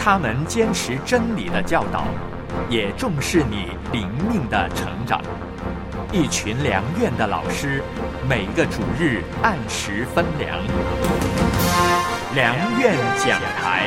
他们坚持真理的教导，也重视你灵命的成长。一群良院的老师，每个主日按时分粮。良院讲台。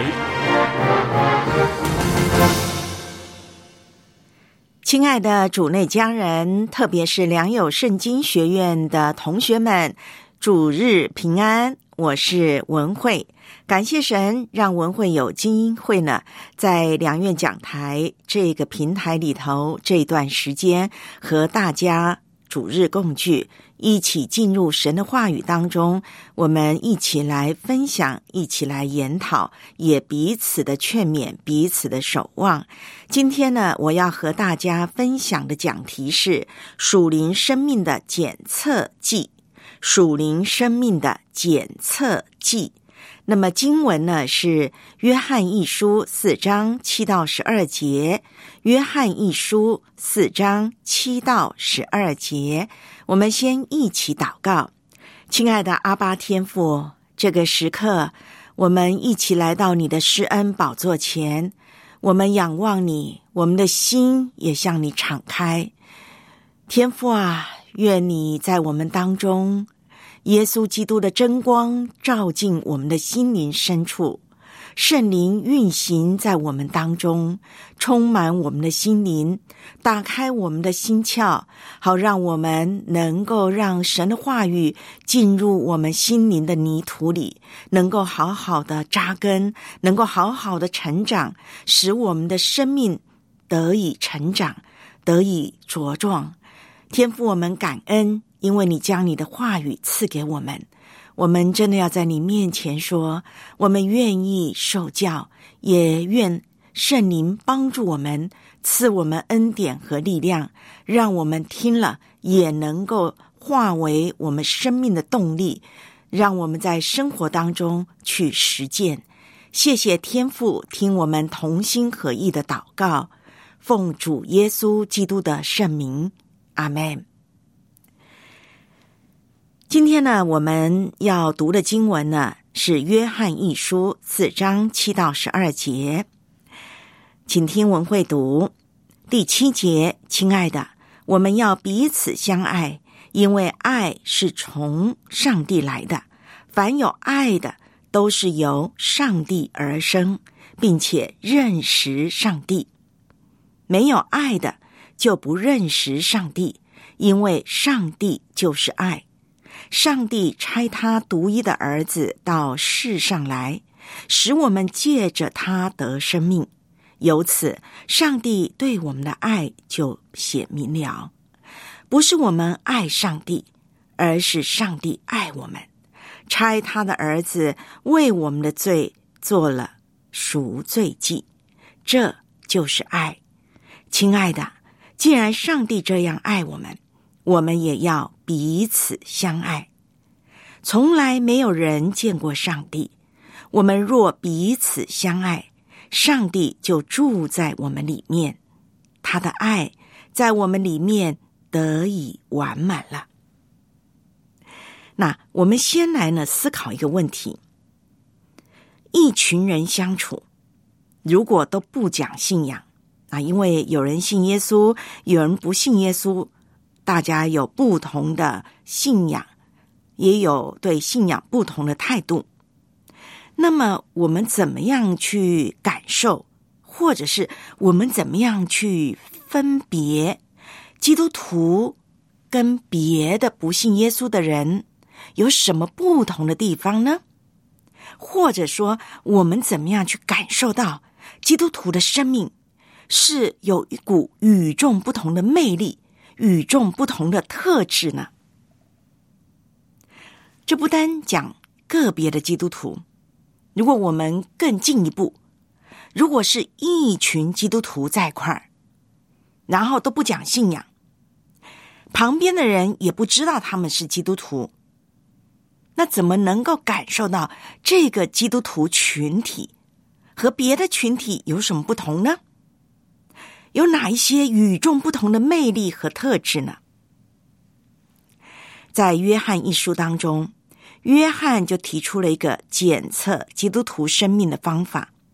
亲爱的主内家人，特别是良友圣经学院的同学们，主日平安，我是文慧。感谢神让文慧有机会呢，在良院讲台这个平台里头，这段时间和大家主日共聚，一起进入神的话语当中，我们一起来分享，一起来研讨，也彼此的劝勉，彼此的守望。今天呢，我要和大家分享的讲题是属灵生命的检测记。属灵生命的检测记。那么经文呢是约翰一书4章7到12节，约翰一书4章7到12节。我们先一起祷告。亲爱的阿爸天父，这个时刻我们一起来到你的施恩宝座前，我们仰望你，我们的心也向你敞开。天父啊，愿你在我们当中，耶稣基督的真光照进我们的心灵深处，圣灵运行在我们当中，充满我们的心灵，打开我们的心窍，好让我们能够让神的话语进入我们心灵的泥土里，能够好好的扎根，能够好好的成长，使我们的生命得以成长，得以茁壮。天父，我们感恩，因为你将你的话语赐给我们，我们真的要在你面前说，我们愿意受教，也愿圣灵帮助我们，赐我们恩典和力量，让我们听了也能够化为我们生命的动力，让我们在生活当中去实践。谢谢天父听我们同心合意的祷告，奉主耶稣基督的圣名，阿们。今天呢，我们要读的经文呢是约翰一书4章7到12节，请听文慧读。第7节，亲爱的，我们要彼此相爱，因为爱是从上帝来的，凡有爱的都是由上帝而生，并且认识上帝。没有爱的就不认识上帝，因为上帝就是爱。上帝差他独一的儿子到世上来，使我们借着他得生命。由此，上帝对我们的爱就显明了，不是我们爱上帝，而是上帝爱我们，差他的儿子为我们的罪做了赎罪祭，这就是爱。亲爱的，既然上帝这样爱我们，我们也要彼此相爱。从来没有人见过上帝，我们若彼此相爱，上帝就住在我们里面，他的爱在我们里面得以完满了。那我们先来呢思考一个问题，一群人相处，如果都不讲信仰因为有人信耶稣，有人不信耶稣，大家有不同的信仰，也有对信仰不同的态度。那么我们怎么样去感受，或者是我们怎么样去分别基督徒跟别的不信耶稣的人有什么不同的地方呢？或者说我们怎么样去感受到基督徒的生命是有一股与众不同的魅力，与众不同的特质呢？这不单讲个别的基督徒，如果我们更进一步，如果是一群基督徒在一块儿，然后都不讲信仰，旁边的人也不知道他们是基督徒，那怎么能够感受到这个基督徒群体和别的群体有什么不同呢？有哪一些与众不同的魅力和特质呢？在约翰一书当中，约翰就提出了一个检测基督徒生命的方法。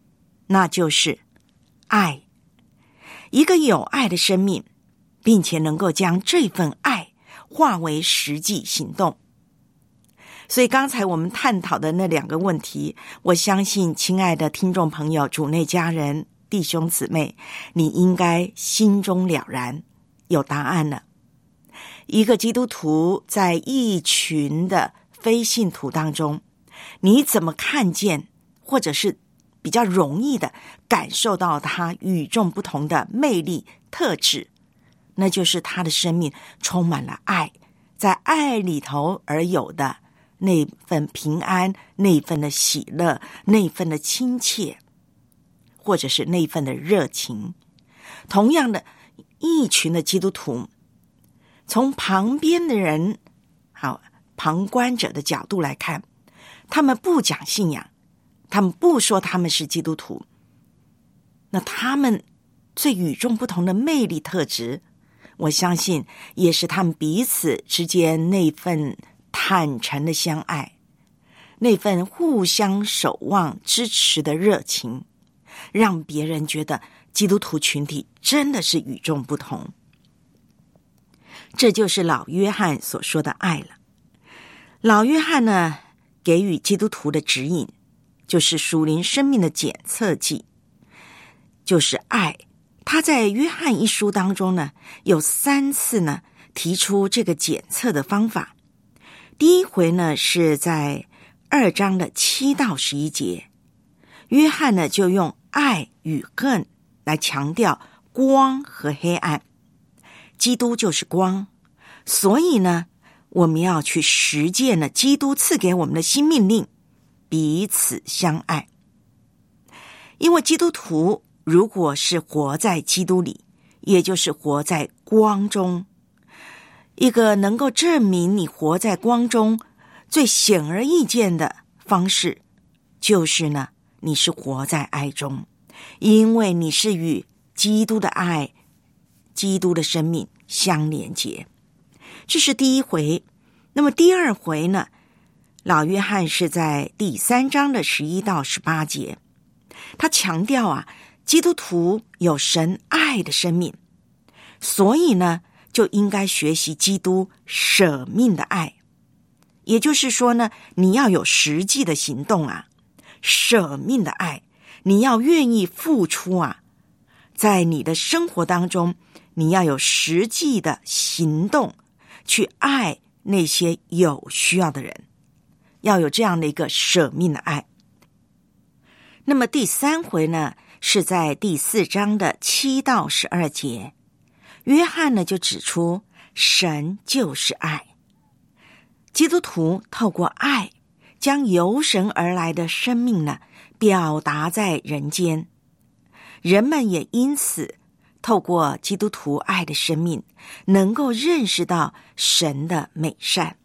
那就是爱。一个有爱的生命，并且能够将这份爱化为实际行动。所以刚才我们探讨的那2个问题，我相信亲爱的听众朋友、主内家人、弟兄姊妹，你应该心中了然，有答案了。一个基督徒在一群的非信徒当中，你怎么看见，或者是比较容易的感受到他与众不同的魅力特质？那就是他的生命充满了爱，在爱里头而有的那份平安，那份的喜乐，那份的亲切，或者是那份的热情。同样的，一群的基督徒，从旁边的人，旁观者的角度来看，他们不讲信仰，他们不说他们是基督徒，那他们最与众不同的魅力特质，我相信也是他们彼此之间那份坦诚的相爱，那份互相守望支持的热情，让别人觉得基督徒群体真的是与众不同。这就是老约翰所说的爱了。老约翰呢，给予基督徒的指引，就是属灵生命的检测剂，就是爱。他在约翰一书当中呢，有3次呢提出这个检测的方法。第一回呢是在2章的7到11节，约翰呢就用爱与恨来强调光和黑暗。基督就是光，所以呢，我们要去实践了基督赐给我们的新命令，彼此相爱。因为基督徒如果是活在基督里，也就是活在光中，一个能够证明你活在光中最显而易见的方式，就是呢，你是活在爱中，因为你是与基督的爱、基督的生命相连结。这是第一回。那么第二回呢，老约翰是在第3章的11到18节，他强调基督徒有神爱的生命，所以呢，就应该学习基督舍命的爱。也就是说呢，你要有实际的行动舍命的爱，你要愿意付出在你的生活当中，你要有实际的行动去爱那些有需要的人，要有这样的一个舍命的爱。那么第3回呢，是在第4章的7到12节，约翰呢就指出神就是爱。基督徒透过爱，将由神而来的生命呢表达在人间，人们也因此透过基督徒爱的生命，能够认识到神的美善。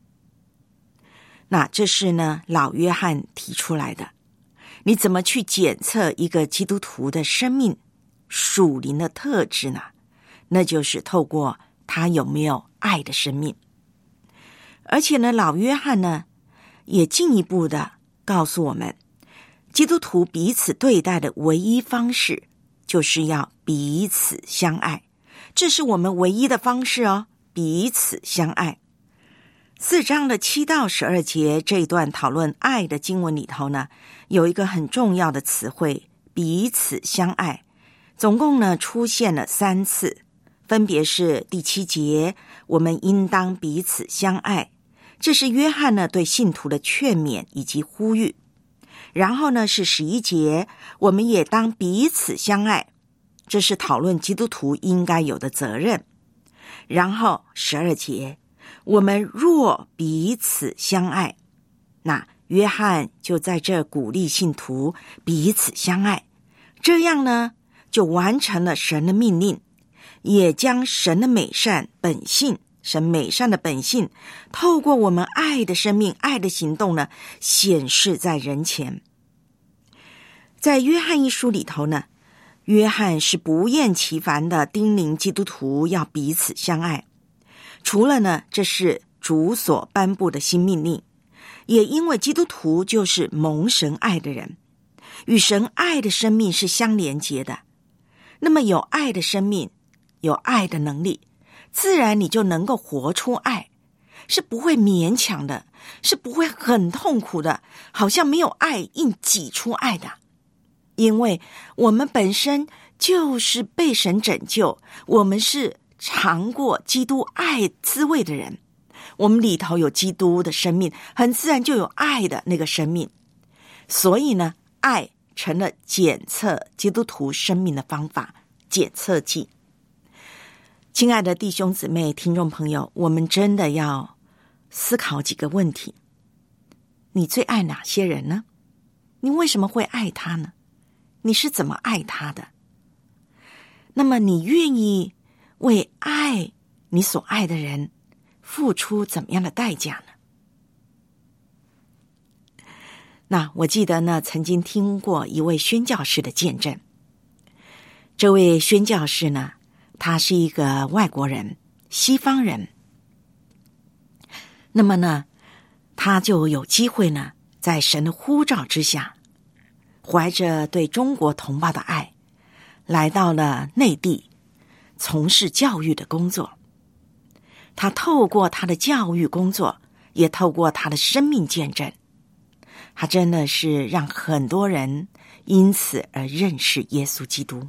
那这是呢老约翰提出来的。你怎么去检测一个基督徒的生命属灵的特质呢？那就是透过他有没有爱的生命。而且呢，老约翰呢也进一步的告诉我们，基督徒彼此对待的唯一方式，就是要彼此相爱。这是我们唯一的方式彼此相爱。4章的7到12节这一段讨论爱的经文里头呢，有一个很重要的词汇，彼此相爱，总共呢出现了3次，分别是第7节，我们应当彼此相爱，这是约翰呢对信徒的劝勉以及呼吁。然后呢是11节，我们也当彼此相爱，这是讨论基督徒应该有的责任。然后12节，我们若彼此相爱，那约翰就在这鼓励信徒彼此相爱，这样呢就完成了神的命令，也将神的美善本性，神美善的本性透过我们爱的生命、爱的行动呢显示在人前。在约翰一书里头呢，约翰是不厌其烦的叮咛基督徒要彼此相爱。除了呢，这是主所颁布的新命令，也因为基督徒就是蒙神爱的人， 与神爱的生命是相连结的。那么有爱的生命，有爱的能力，自然你就能够活出爱，是不会勉强的，是不会很痛苦的，好像没有爱硬挤出爱的。因为我们本身就是被神拯救，我们是尝过基督爱滋味的人，我们里头有基督的生命，很自然就有爱的那个生命。所以呢，爱成了检测基督徒生命的方法，检测剂。亲爱的弟兄姊妹、听众朋友，我们真的要思考几个问题。你最爱哪些人呢？你为什么会爱他呢？你是怎么爱他的？那么你愿意为爱你所爱的人付出怎么样的代价呢？那我记得呢，曾经听过一位宣教士的见证。这位宣教士呢，他是一个外国人，西方人。那么呢，他就有机会呢，在神的呼召之下，怀着对中国同胞的爱，来到了内地，从事教育的工作。他透过他的教育工作，也透过他的生命见证，他真的是让很多人因此而认识耶稣基督。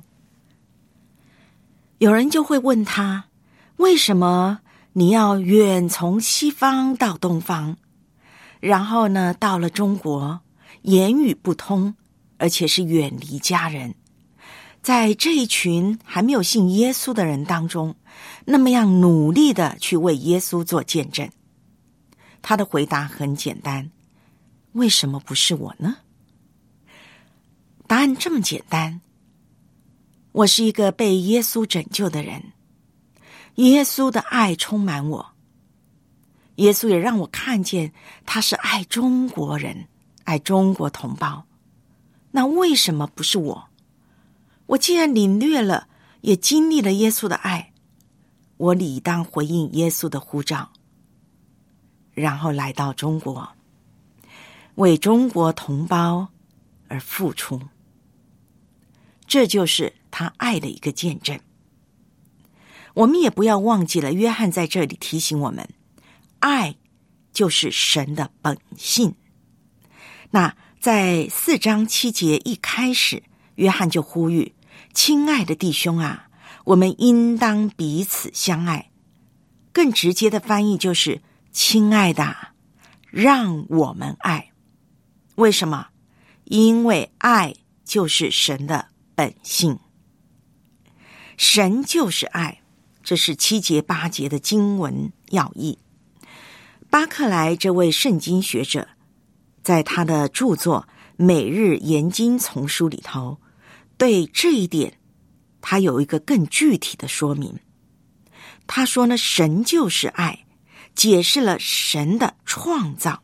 有人就会问他，为什么你要远从西方到东方，然后呢，到了中国，言语不通，而且是远离家人，在这一群还没有信耶稣的人当中，那么样努力的去为耶稣做见证？他的回答很简单，为什么不是我呢？答案这么简单，我是一个被耶稣拯救的人，耶稣的爱充满我，耶稣也让我看见他是爱中国人，爱中国同胞。那为什么不是我？我既然领略了，也经历了耶稣的爱，我理当回应耶稣的呼召，然后来到中国，为中国同胞而付出。这就是他爱的一个见证。我们也不要忘记了，约翰在这里提醒我们，爱就是神的本性。那在4章7节一开始，约翰就呼吁，亲爱的弟兄啊，我们应当彼此相爱。更直接的翻译就是，亲爱的，让我们爱。为什么？因为爱就是神的本性。神就是爱，这是7节8节的经文要义。巴克莱这位圣经学者，在他的著作《每日研经丛书》里头，对这一点他有一个更具体的说明。他说呢，神就是爱，解释了神的创造。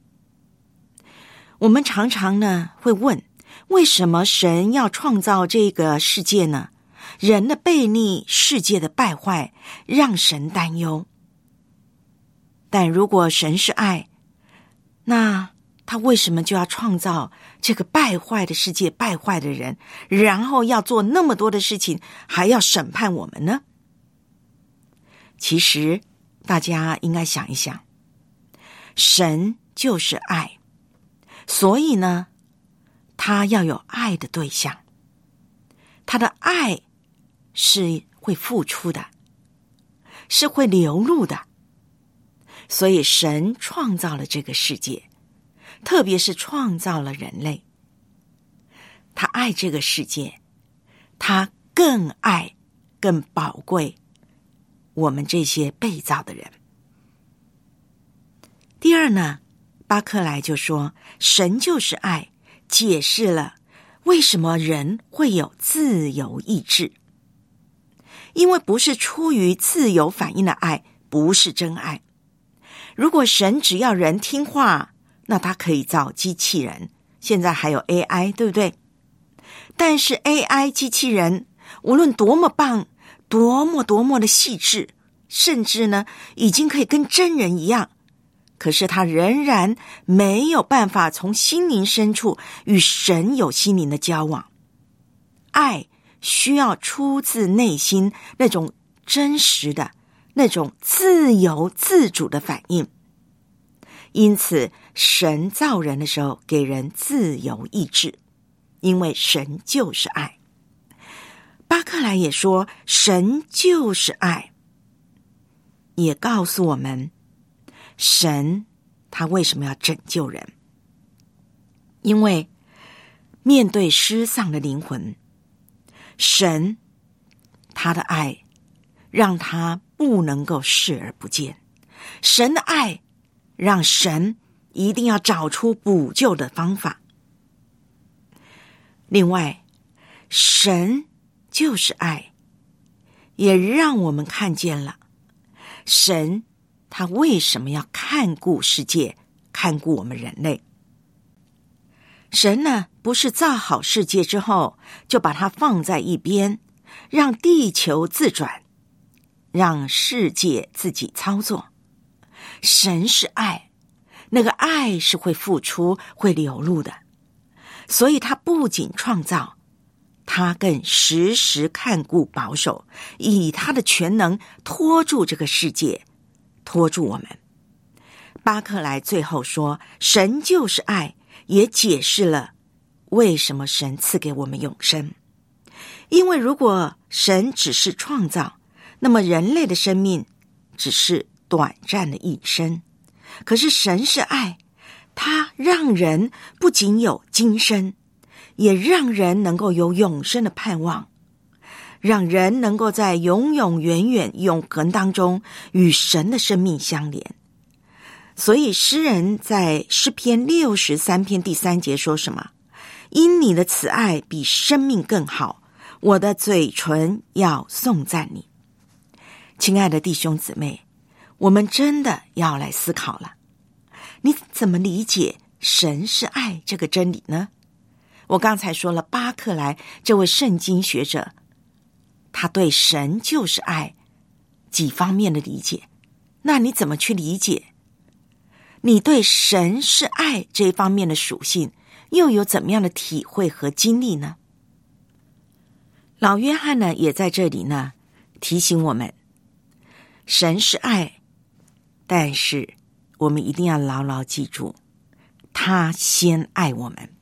我们常常呢会问，为什么神要创造这个世界呢？人的悖逆，世界的败坏，让神担忧。但如果神是爱，那他为什么就要创造这个败坏的世界，败坏的人，然后要做那么多的事情，还要审判我们呢？其实大家应该想一想，神就是爱，所以呢，他要有爱的对象，他的爱是会付出的，是会流露的。所以神创造了这个世界，特别是创造了人类。他爱这个世界，他更爱、更宝贵我们这些被造的人。第二呢，巴克莱就说，神就是爱，解释了为什么人会有自由意志。因为不是出于自由反应的爱，不是真爱。如果神只要人听话，那他可以造机器人，现在还有 AI， 对不对？但是 AI 机器人无论多么棒，多么的细致，甚至呢已经可以跟真人一样， 可是他仍然没有办法从心灵深处与神有心灵的交往。爱需要出自内心那种真实的、那种自由自主的反应。因此，神造人的时候给人自由意志，因为神就是爱。巴克莱也说，神就是爱，也告诉我们，神他为什么要拯救人？因为面对失丧的灵魂，神他的爱让他不能够视而不见，神的爱让神一定要找出补救的方法。另外，神就是爱，也让我们看见了神他为什么要看顾世界，看顾我们人类。神呢，不是造好世界之后就把它放在一边，让地球自转，让世界自己操作。神是爱，那个爱是会付出、会流露的，所以他不仅创造，他更时时看顾保守，以他的全能拖住这个世界，拖住我们。巴克莱最后说，神就是爱，也解释了为什么神赐给我们永生。因为如果神只是创造，那么人类的生命只是短暂的一生。可是神是爱，他让人不仅有今生，也让人能够有永生的盼望，让人能够在永永远远永恒当中与神的生命相连。所以诗人在诗篇63篇第3节说什么？因你的慈爱比生命更好，我的嘴唇要颂赞你。亲爱的弟兄姊妹，我们真的要来思考了，你怎么理解神是爱这个真理呢？我刚才说了，巴克莱这位圣经学者，他对神就是爱几方面的理解，那你怎么去理解？你对神是爱这一方面的属性又有怎么样的体会和经历呢？老约翰呢，也在这里呢提醒我们，神是爱，但是我们一定要牢牢记住，他先爱我们。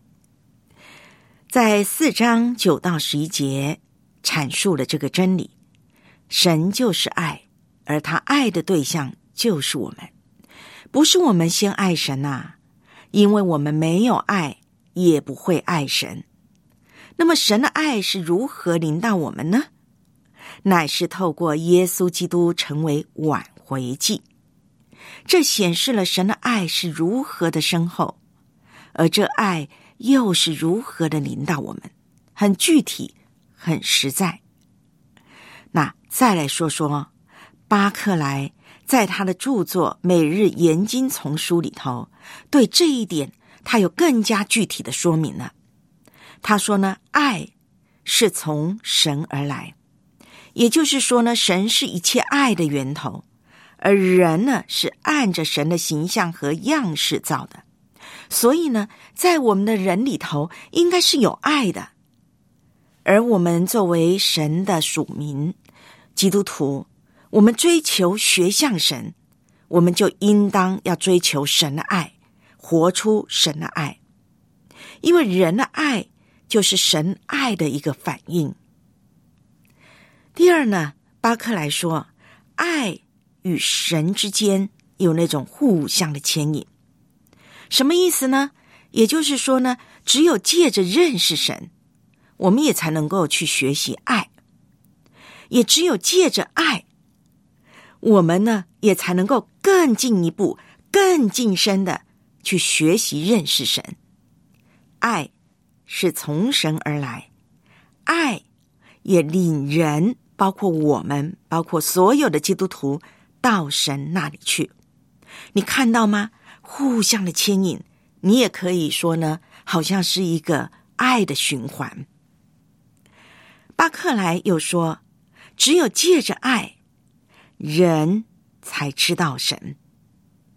在4章9到11节阐述了这个真理，神就是爱，而他爱的对象就是我们，不是我们先爱神啊，因为我们没有爱，也不会爱神。那么神的爱是如何临到我们呢？乃是透过耶稣基督成为挽回祭，这显示了神的爱是如何的深厚，而这爱又是如何的临到我们，很具体，很实在。那再来说说巴克莱在他的著作《每日研经丛书》里头，对这一点他有更加具体的说明了。他说呢，爱是从神而来，也就是说呢，神是一切爱的源头，而人呢是按着神的形象和样式造的，所以呢，在我们的人里头应该是有爱的。而我们作为神的属民，基督徒，我们追求学像神，我们就应当要追求神的爱，活出神的爱。因为人的爱就是神爱的一个反应。第二呢，巴克莱说，爱与神之间有那种互相的牵引。什么意思呢？也就是说呢，只有借着认识神，我们也才能够去学习爱，也只有借着爱，我们呢也才能够更进一步、更晋升的去学习认识神。爱是从神而来，爱也领人，包括我们，包括所有的基督徒，到神那里去。你看到吗？互相的牵引，你也可以说呢，好像是一个爱的循环。巴克莱又说，只有借着爱，人才知道神。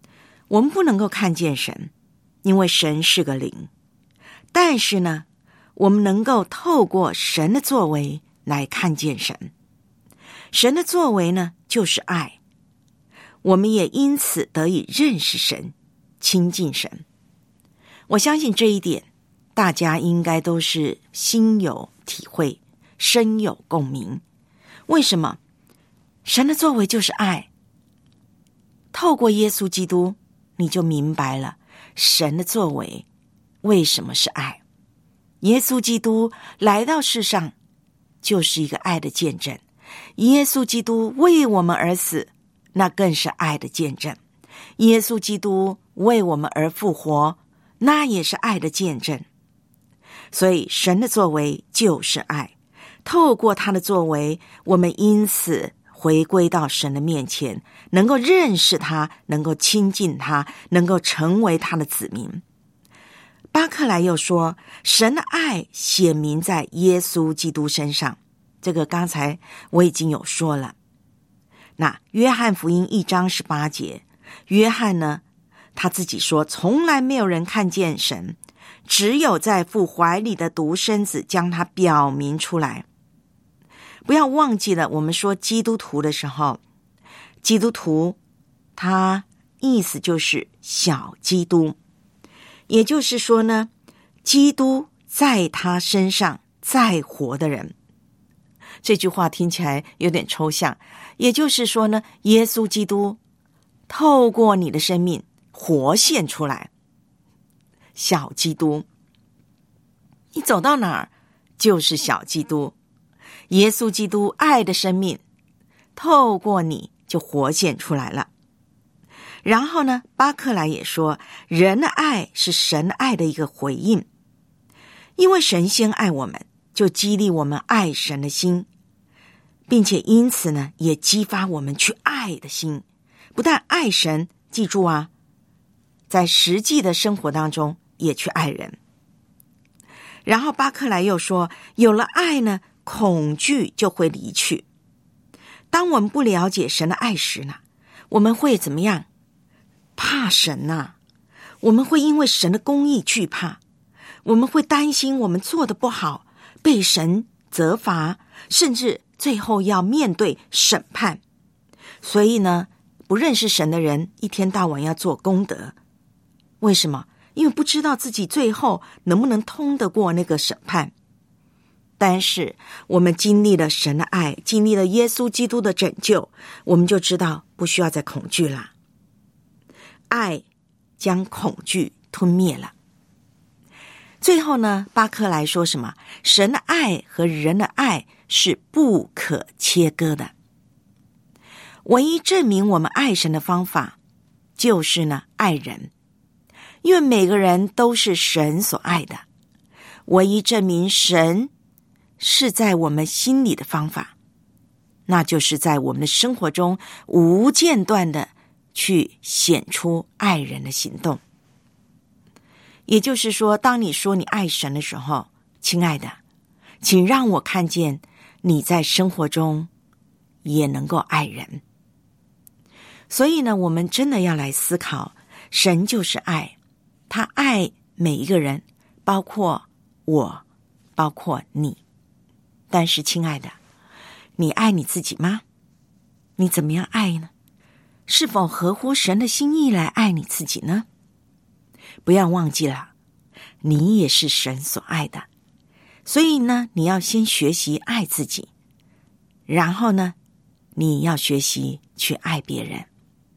我们不能够看见神，因为神是个灵。但是呢，我们能够透过神的作为来看见神。神的作为呢，就是爱。我们也因此得以认识神，亲近神。我相信这一点，大家应该都是心有体会，深有共鸣。为什么？神的作为就是爱。透过耶稣基督，你就明白了神的作为为什么是爱。耶稣基督来到世上，就是一个爱的见证。耶稣基督为我们而死，那更是爱的见证。耶稣基督为我们而复活，那也是爱的见证。所以神的作为就是爱。透过他的作为，我们因此回归到神的面前，能够认识他，能够亲近他，能够成为他的子民。巴克莱又说，神的爱显明在耶稣基督身上。这个刚才我已经有说了。那约翰福音1章18节，约翰呢，他自己说，从来没有人看见神，只有在父怀里的独生子将他表明出来。不要忘记了，我们说基督徒的时候，基督徒他意思就是小基督，也就是说呢，基督在他身上再活的人。这句话听起来有点抽象，也就是说呢，耶稣基督透过你的生命活现出来，小基督，你走到哪儿就是小基督。耶稣基督爱的生命透过你就活现出来了。然后呢，巴克莱也说，人的爱是神爱的一个回应，因为神先爱我们，就激励我们爱神的心，并且因此呢，也激发我们去爱的心。不但爱神，记住啊，在实际的生活当中也去爱人。然后巴克莱又说，有了爱呢，恐惧就会离去。当我们不了解神的爱时呢，我们会怎么样？怕神啊，我们会因为神的公义惧怕，我们会担心我们做的不好，被神责罚，甚至最后要面对审判。所以呢，不认识神的人一天到晚要做功德。为什么？因为不知道自己最后能不能通得过那个审判。但是我们经历了神的爱，经历了耶稣基督的拯救，我们就知道不需要再恐惧了。爱将恐惧吞灭了。最后呢，巴克莱说什么？神的爱和人的爱是不可切割的。唯一证明我们爱神的方法就是呢，爱人。因为每个人都是神所爱的，唯一证明神是在我们心里的方法，那就是在我们的生活中无间断的去显出爱人的行动。也就是说，当你说你爱神的时候，亲爱的，请让我看见你在生活中也能够爱人。所以呢，我们真的要来思考，神就是爱，他爱每一个人，包括我，包括你。但是亲爱的，你爱你自己吗？你怎么样爱呢？是否合乎神的心意来爱你自己呢？不要忘记了，你也是神所爱的。所以呢，你要先学习爱自己，然后呢，你要学习去爱别人。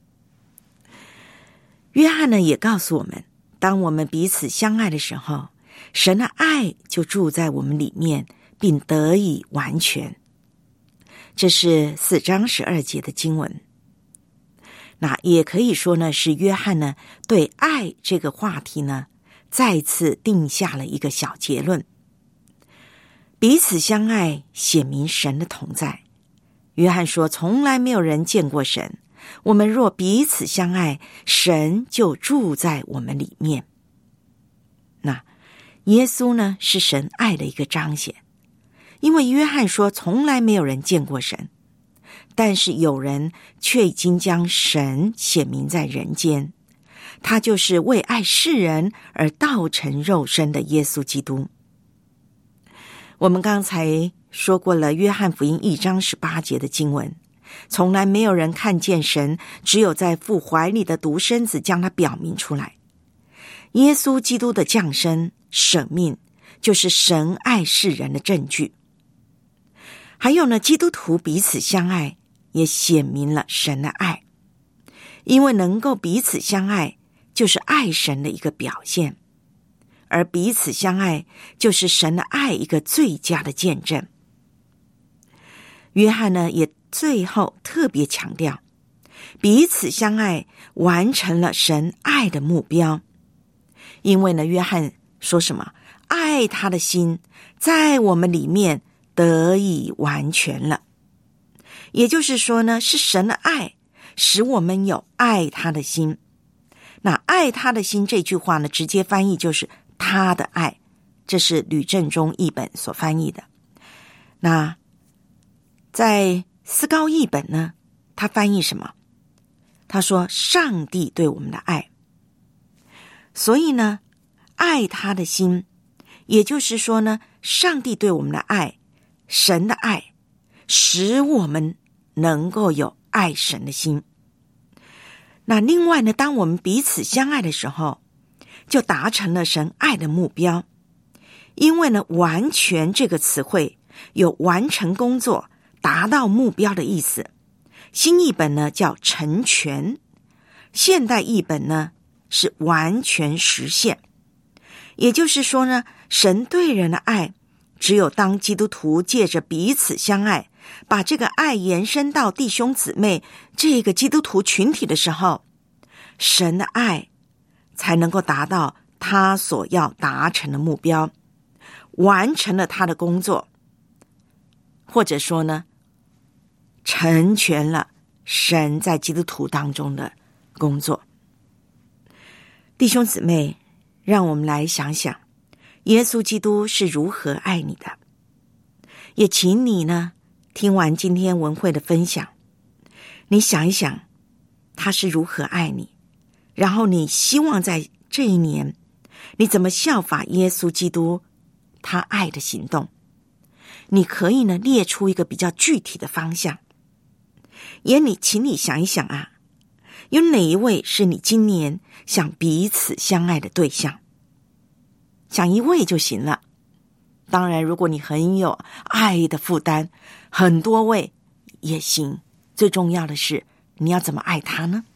约翰呢，也告诉我们，当我们彼此相爱的时候，神的爱就住在我们里面，并得以完全。这是4章12节的经文。那也可以说呢，是约翰呢对爱这个话题呢再次定下了一个小结论。彼此相爱显明神的同在。约翰说，从来没有人见过神，我们若彼此相爱，神就住在我们里面。那耶稣呢，是神爱的一个彰显。因为约翰说，从来没有人见过神，但是有人却已经将神显明在人间。 他就是为爱世人而道成肉身的耶稣基督。我们刚才说过了约翰福音1章18节的经文，从来没有人看见神，只有在父怀里的独生子将他表明出来。耶稣基督的降生舍命，就是神爱世人的证据。还有呢，基督徒彼此相爱，也显明了神的爱。因为能够彼此相爱，就是爱神的一个表现，而彼此相爱就是神的爱一个最佳的见证。约翰呢，也最后特别强调，彼此相爱完成了神爱的目标。因为呢，约翰说什么？爱他的心在我们里面得以完全了。也就是说呢，是神的爱使我们有爱他的心。那爱他的心这句话呢，直接翻译就是他的爱，这是吕正中译本所翻译的。那在思高译本呢，他翻译什么？他说上帝对我们的爱。所以呢，爱他的心，也就是说呢，上帝对我们的爱，神的爱，使我们能够有爱神的心。那另外呢，当我们彼此相爱的时候，就达成了神爱的目标。因为呢，完全这个词汇有完成工作、达到目标的意思。新译本呢叫成全，现代译本呢是完全实现。也就是说呢，神对人的爱，只有当基督徒借着彼此相爱，把这个爱延伸到弟兄姊妹这个基督徒群体的时候，神的爱才能够达到他所要达成的目标，完成了他的工作，或者说呢，成全了神在基督徒当中的工作。弟兄姊妹，让我们来想想耶稣基督是如何爱你的。也请你呢，听完今天文慧的分享，你想一想他是如何爱你，然后你希望在这一年你怎么效法耶稣基督他爱的行动。你可以呢列出一个比较具体的方向。请你想一想啊，有哪一位是你今年想彼此相爱的对象？想一位就行了。当然，如果你很有爱的负担，很多位也行。最重要的是，你要怎么爱他呢？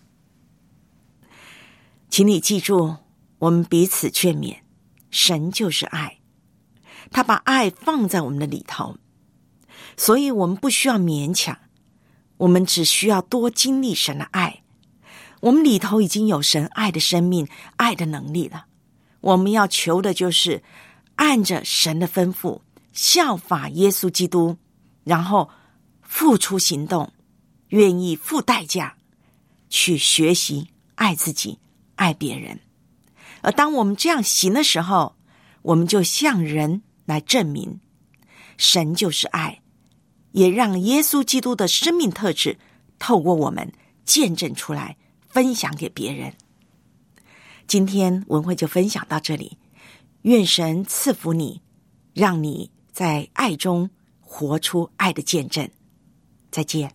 请你记住，我们彼此劝勉，神就是爱，他把爱放在我们的里头，所以我们不需要勉强，我们只需要多经历神的爱。我们里头已经有神爱的生命、爱的能力了。我们要求的就是按着神的吩咐，效法耶稣基督，然后付出行动，愿意付代价去学习爱自己、爱别人。而当我们这样行的时候，我们就向人来证明神就是爱，也让耶稣基督的生命特质透过我们见证出来，分享给别人。今天文慧就分享到这里，愿神赐福你，让你在爱中活出爱的见证。再见。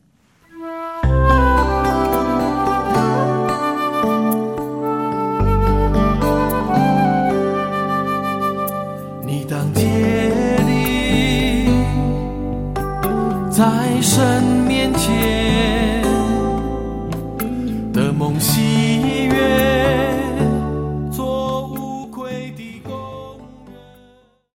你当竭力在神面前的梦醒